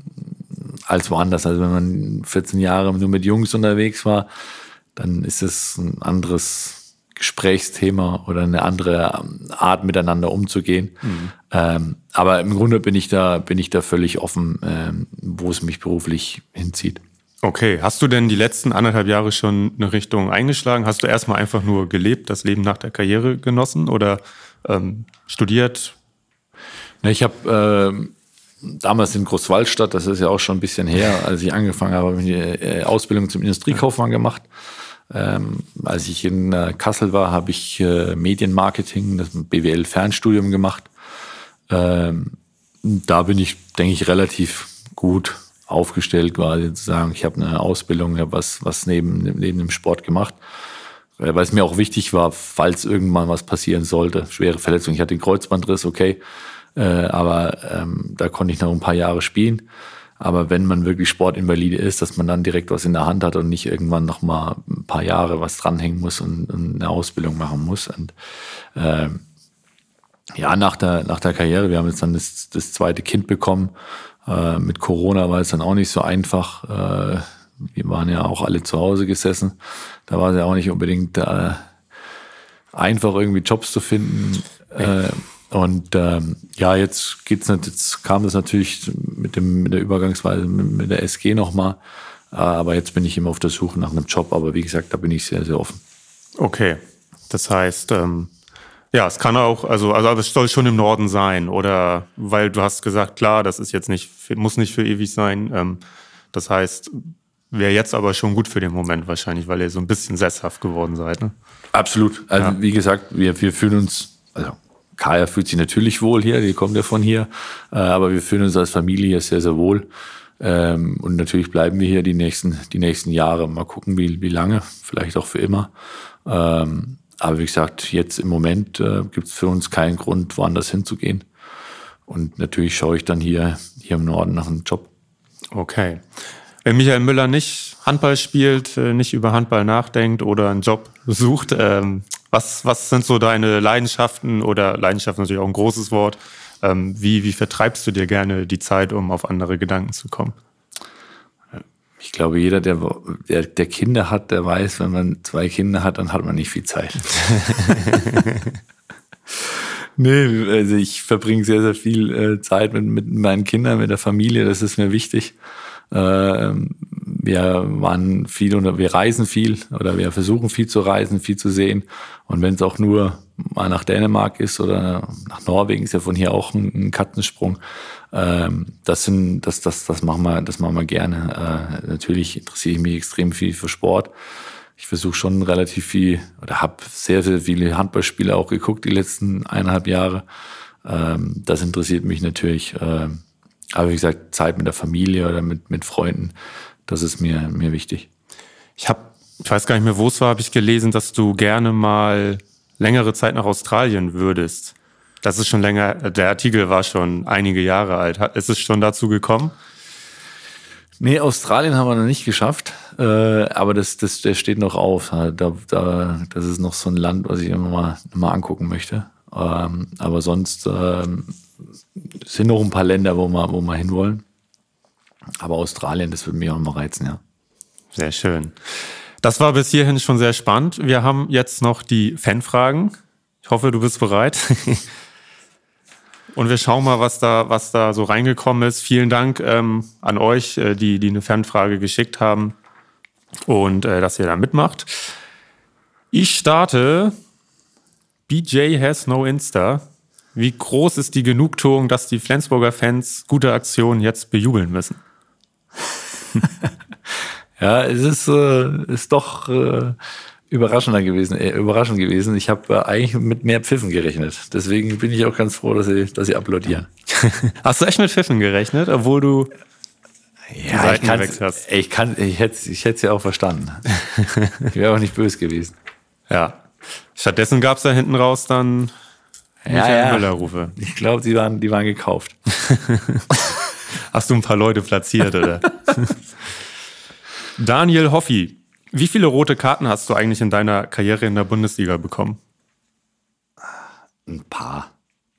als woanders. Also wenn man vierzehn Jahre nur mit Jungs unterwegs war, dann ist es ein anderes Gesprächsthema oder eine andere Art miteinander umzugehen. Mhm. Ähm, aber im Grunde bin ich da, bin ich da völlig offen, ähm, wo es mich beruflich hinzieht. Okay, hast du denn die letzten anderthalb Jahre schon eine Richtung eingeschlagen? Hast du erstmal einfach nur gelebt, das Leben nach der Karriere genossen oder ähm, studiert? Ich habe ähm, damals in Großwallstadt, das ist ja auch schon ein bisschen her, als ich angefangen habe, habe ich eine Ausbildung zum Industriekaufmann gemacht. Ähm, als ich in äh, Kassel war, habe ich äh, Medienmarketing, das B W L-Fernstudium gemacht. Ähm, da bin ich, denke ich, relativ gut aufgestellt, quasi zu sagen, ich habe eine Ausbildung, ich habe was, was neben, neben dem Sport gemacht, äh, weil es mir auch wichtig war, falls irgendwann was passieren sollte, schwere Verletzung. Ich hatte den Kreuzbandriss, okay, äh, aber ähm, da konnte ich noch ein paar Jahre spielen. Aber wenn man wirklich Sportinvalide ist, dass man dann direkt was in der Hand hat und nicht irgendwann noch mal ein paar Jahre was dranhängen muss und, und eine Ausbildung machen muss. Und äh, ja, nach der, nach der Karriere, wir haben jetzt dann das, das zweite Kind bekommen. Äh, mit Corona war es dann auch nicht so einfach. Äh, wir waren ja auch alle zu Hause gesessen. Da war es ja auch nicht unbedingt äh, einfach, irgendwie Jobs zu finden. Äh, Und ähm, ja, jetzt geht's nicht, jetzt kam das natürlich mit dem mit der Übergangsweise mit, mit der S G nochmal. Äh, aber jetzt bin ich immer auf der Suche nach einem Job. Aber wie gesagt, da bin ich sehr, sehr offen. Okay, das heißt, ähm, ja, es kann auch, also, also es soll schon im Norden sein, oder weil du hast gesagt, klar, das ist jetzt nicht, muss nicht für ewig sein. Ähm, das heißt, wäre jetzt aber schon gut für den Moment wahrscheinlich, weil ihr so ein bisschen sesshaft geworden seid. Ne? Absolut. Also Ja. wie gesagt, wir, wir fühlen uns, also Kaya fühlt sich natürlich wohl hier, die kommt ja von hier, äh, aber wir fühlen uns als Familie hier sehr, sehr wohl. Ähm, und natürlich bleiben wir hier die nächsten, die nächsten Jahre. Mal gucken, wie, wie lange, vielleicht auch für immer. Ähm, aber wie gesagt, jetzt im Moment äh, gibt es für uns keinen Grund, woanders hinzugehen. Und natürlich schaue ich dann hier, hier im Norden nach einem Job. Okay. Wenn Michael Müller nicht Handball spielt, äh, nicht über Handball nachdenkt oder einen Job sucht, ähm, was, was sind so deine Leidenschaften oder Leidenschaft natürlich auch ein großes Wort? Ähm, wie, wie vertreibst du dir gerne die Zeit, um auf andere Gedanken zu kommen? Ich glaube, jeder, der, der, der Kinder hat, der weiß, wenn man zwei Kinder hat, dann hat man nicht viel Zeit. Nee, also ich verbringe sehr, sehr viel äh, Zeit mit, mit meinen Kindern, mit der Familie, das ist mir wichtig. Äh, wir waren viel oder wir reisen viel oder wir versuchen viel zu reisen, viel zu sehen. Und wenn es auch nur mal nach Dänemark ist oder nach Norwegen, ist ja von hier auch ein, ein Katzensprung. Ähm, das sind, das, das, das machen wir, das machen wir gerne. Äh, natürlich interessiere ich mich extrem viel für Sport. Ich versuche schon relativ viel oder habe sehr, sehr viele Handballspiele auch geguckt die letzten eineinhalb Jahre. Ähm, das interessiert mich natürlich. Ähm, aber wie gesagt, Zeit mit der Familie oder mit, mit Freunden, das ist mir, mir wichtig. Ich habe, ich weiß gar nicht mehr, wo es war, habe ich gelesen, dass du gerne mal längere Zeit nach Australien würdest. Das ist schon länger, der Artikel war schon einige Jahre alt. Ist es schon dazu gekommen? Nee, Australien haben wir noch nicht geschafft, äh, aber das, das, der steht noch auf. Da, da, das ist noch so ein Land, was ich immer mal, mal angucken möchte. Ähm, aber sonst ähm, sind noch ein paar Länder, wo wir, wo wir hinwollen. Aber Australien, das würde mich auch noch mal reizen, ja. Sehr schön. Das war bis hierhin schon sehr spannend. Wir haben jetzt noch die Fanfragen. Ich hoffe, du bist bereit. Und wir schauen mal, was da, was da so reingekommen ist. Vielen Dank ähm, an euch, äh, die, die eine Fanfrage geschickt haben und äh, dass ihr da mitmacht. Ich starte. B J has no Insta. Wie groß ist die Genugtuung, dass die Flensburger Fans gute Aktionen jetzt bejubeln müssen? Ja, es ist, äh, ist doch äh, überraschender gewesen, äh, überraschend gewesen. Ich habe äh, eigentlich mit mehr Pfiffen gerechnet. Deswegen bin ich auch ganz froh, dass sie, dass sie applaudieren. Hast du echt mit Pfiffen gerechnet, obwohl du ja, ich, hast? ich kann, ich hätte, ich hätte es ja auch verstanden. Ich wäre auch nicht böse gewesen. Ja. Stattdessen gab es da hinten raus dann ja, ja. Müller-Rufe. Ich glaube, die waren, die waren gekauft. Hast du ein paar Leute platziert, oder? Daniel Hoffi, wie viele rote Karten hast du eigentlich in deiner Karriere in der Bundesliga bekommen? Ein paar.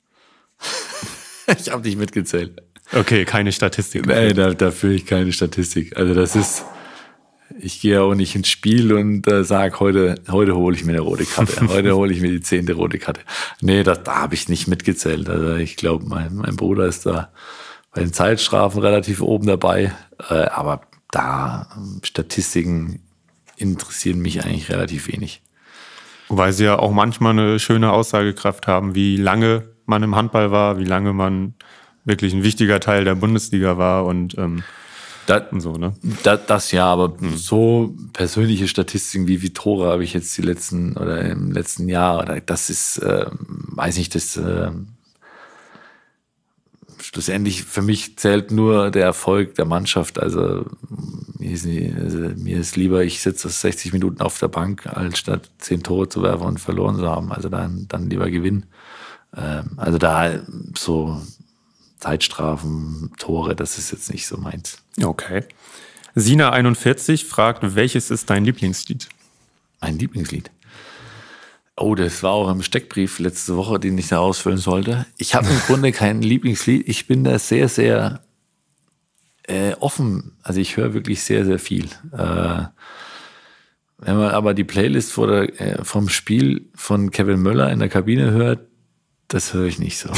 Ich habe nicht mitgezählt. Okay, keine Statistik. Nein, da, da führe ich keine Statistik. Also das ist, ich gehe auch nicht ins Spiel und äh, sage, heute, heute hole ich mir eine rote Karte. Heute hole ich mir die zehnte rote Karte. Nee, da, da habe ich nicht mitgezählt. Also ich glaube, mein, mein Bruder ist da bei den Zeitstrafen relativ oben dabei. Äh, aber da Statistiken interessieren mich eigentlich relativ wenig. Wobei sie ja auch manchmal eine schöne Aussagekraft haben, wie lange man im Handball war, wie lange man wirklich ein wichtiger Teil der Bundesliga war und, ähm, das, und so, ne? Das, das ja, aber hm. so persönliche Statistiken wie wie Tore habe ich jetzt die letzten oder im letzten Jahr oder das ist, äh, weiß nicht, das äh, schlussendlich für mich zählt nur der Erfolg der Mannschaft. Also mir ist, nie, also mir ist lieber, ich sitze sechzig Minuten auf der Bank, als statt zehn Tore zu werfen und verloren zu haben. Also dann, dann lieber gewinnen. Ähm, also da so Zeitstrafen, Tore, das ist jetzt nicht so meins. Okay. Sina einundvierzig fragt, welches ist dein Lieblingslied? Mein Lieblingslied? Oh, das war auch im Steckbrief letzte Woche, den ich da ausfüllen sollte. Ich habe im Grunde kein Lieblingslied. Ich bin da sehr, sehr äh, offen. Also ich höre wirklich sehr, sehr viel. Äh, wenn man aber die Playlist vor der, äh, vom Spiel von Kevin Möller in der Kabine hört, das höre ich nicht so.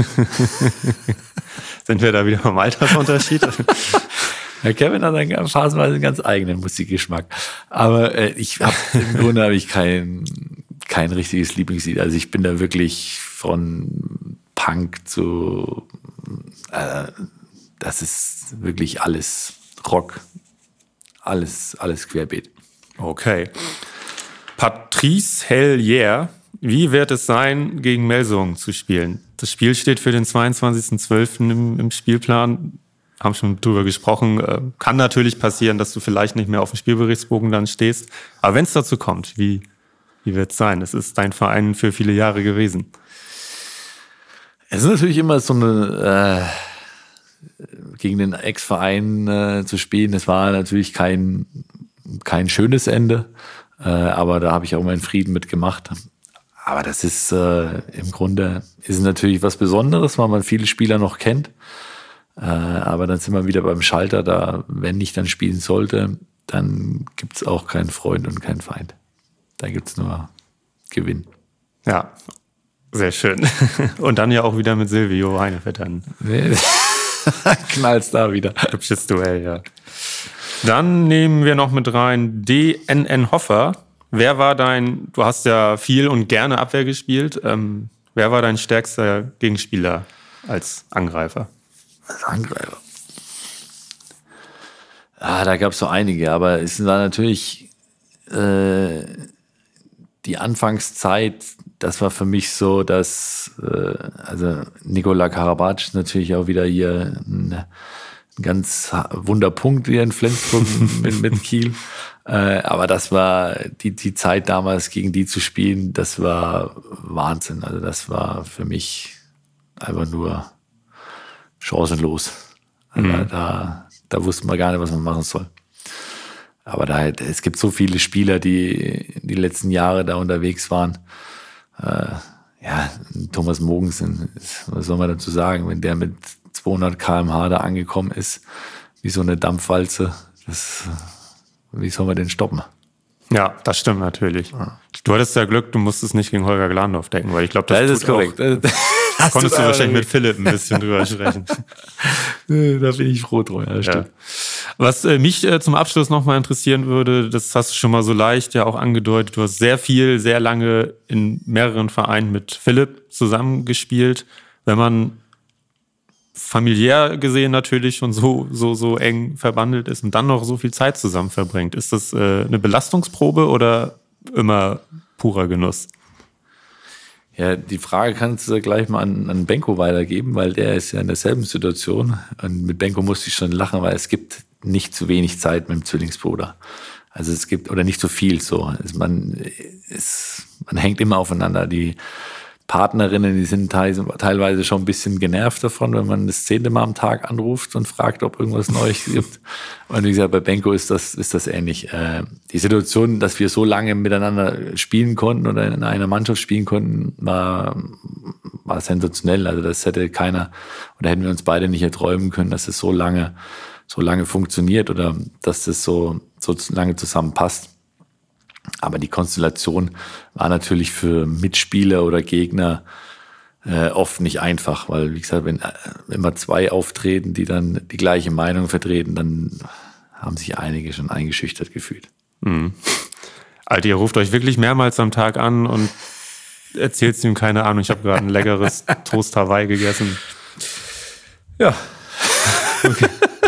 Sind wir da wieder beim Altersunterschied? Ja, Kevin hat einen phasenweise einen ganz eigenen Musikgeschmack. Aber äh, ich habe im Grunde habe ich kein kein richtiges Lieblingslied. Also ich bin da wirklich von Punk zu äh, das ist wirklich alles Rock, alles alles querbeet. Okay. Patrice Hellier, wie wird es sein, gegen Melsungen zu spielen? Das Spiel steht für den zweiundzwanzigsten zwölften im, im Spielplan. Haben schon drüber gesprochen. Kann natürlich passieren, dass du vielleicht nicht mehr auf dem Spielberichtsbogen dann stehst. Aber wenn es dazu kommt, wie, wie wird es sein? Es ist dein Verein für viele Jahre gewesen. Es ist natürlich immer so eine, äh, gegen den Ex-Verein äh, zu spielen. Es war natürlich kein, kein schönes Ende. Äh, aber da habe ich auch meinen Frieden mitgemacht. Aber das ist äh, im Grunde ist natürlich was Besonderes, weil man viele Spieler noch kennt. Äh, aber dann sind wir wieder beim Schalter, da, wenn ich dann spielen sollte, dann gibt es auch keinen Freund und keinen Feind. Da gibt es nur Gewinn. Ja, sehr schön. Und dann ja auch wieder mit Silvio Heinevetter. Knallst da wieder. Hübsches Duell, ja. Dann nehmen wir noch mit rein D N N Hoffer. Wer war dein, du hast ja viel und gerne Abwehr gespielt, ähm, wer war dein stärkster Gegenspieler als Angreifer? Als Angreifer? Ah, da gab es so einige, aber es war natürlich äh, die Anfangszeit, das war für mich so, dass äh, also Nikola Karabatic ist natürlich auch wieder hier ein, ein ganz Wunderpunkt hier in Flensburg mit, mit Kiel. Äh, aber das war die, die Zeit damals, gegen die zu spielen, das war Wahnsinn. Also das war für mich einfach nur chancenlos. Also mhm. da, da wusste man gar nicht, was man machen soll. Aber da, es gibt so viele Spieler, die die letzten Jahre da unterwegs waren. Äh, ja, Thomas Mogensen, was soll man dazu sagen, wenn der mit zweihundert Kilometer pro Stunde da angekommen ist, wie so eine Dampfwalze, das, wie soll man den stoppen? Ja, das stimmt natürlich. Ja. Du hattest ja Glück, du musstest nicht gegen Holger Glandorf denken, weil ich glaube, das, das ist korrekt. Da konntest du wahrscheinlich mit Philipp ein bisschen drüber sprechen. Da bin ich froh drum, ja, stimmt. Ja. Was äh, mich äh, zum Abschluss nochmal interessieren würde, das hast du schon mal so leicht ja auch angedeutet, du hast sehr viel, sehr lange in mehreren Vereinen mit Philipp zusammengespielt. Wenn man familiär gesehen natürlich schon so, so, so eng verbandelt ist und dann noch so viel Zeit zusammen verbringt, ist das äh, eine Belastungsprobe oder immer purer Genuss? Ja, die Frage kannst du gleich mal an, an Benko weitergeben, weil der ist ja in derselben Situation. Und mit Benko musste ich schon lachen, weil es gibt nicht zu wenig Zeit mit dem Zwillingsbruder. Also es gibt, oder nicht so viel so. Also man, ist, man hängt immer aufeinander. Die Partnerinnen, die sind teilweise schon ein bisschen genervt davon, wenn man das zehnte Mal am Tag anruft und fragt, ob irgendwas Neues gibt. Und wie gesagt, bei Benko ist das, ist das ähnlich. Die Situation, dass wir so lange miteinander spielen konnten oder in einer Mannschaft spielen konnten, war, war sensationell. Also das hätte keiner, oder hätten wir uns beide nicht erträumen können, dass es so lange, so lange funktioniert oder dass das so, so lange zusammenpasst. Aber die Konstellation war natürlich für Mitspieler oder Gegner äh, oft nicht einfach, weil, wie gesagt, wenn immer zwei auftreten, die dann die gleiche Meinung vertreten, dann haben sich einige schon eingeschüchtert gefühlt. Mhm. Alter, ihr ruft euch wirklich mehrmals am Tag an und erzählt ihm, keine Ahnung, ich habe gerade ein leckeres Toast Hawaii gegessen. Ja. Okay.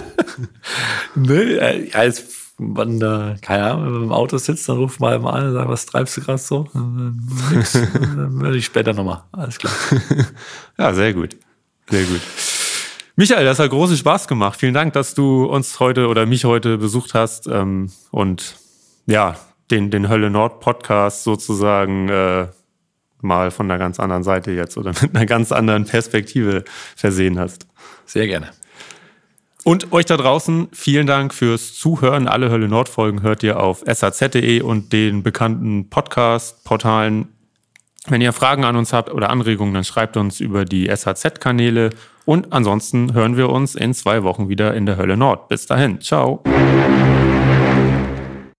Nee, als man da, keine Ahnung, wenn man im Auto sitzt, dann ruft man mal an und sagt, was treibst du gerade so? Nix. Dann würde ich später nochmal. Alles klar. Ja, sehr gut. Sehr gut. Michael, das hat großen Spaß gemacht. Vielen Dank, dass du uns heute oder mich heute besucht hast ähm, und ja, den, den Hölle Nord Podcast sozusagen äh, mal von einer ganz anderen Seite jetzt oder mit einer ganz anderen Perspektive versehen hast. Sehr gerne. Und euch da draußen, vielen Dank fürs Zuhören. Alle Hölle Nord Folgen hört ihr auf S A Z punkt de und den bekannten Podcast-Portalen. Wenn ihr Fragen an uns habt oder Anregungen, dann schreibt uns über die S A Z-Kanäle. Und ansonsten hören wir uns in zwei Wochen wieder in der Hölle Nord. Bis dahin, ciao.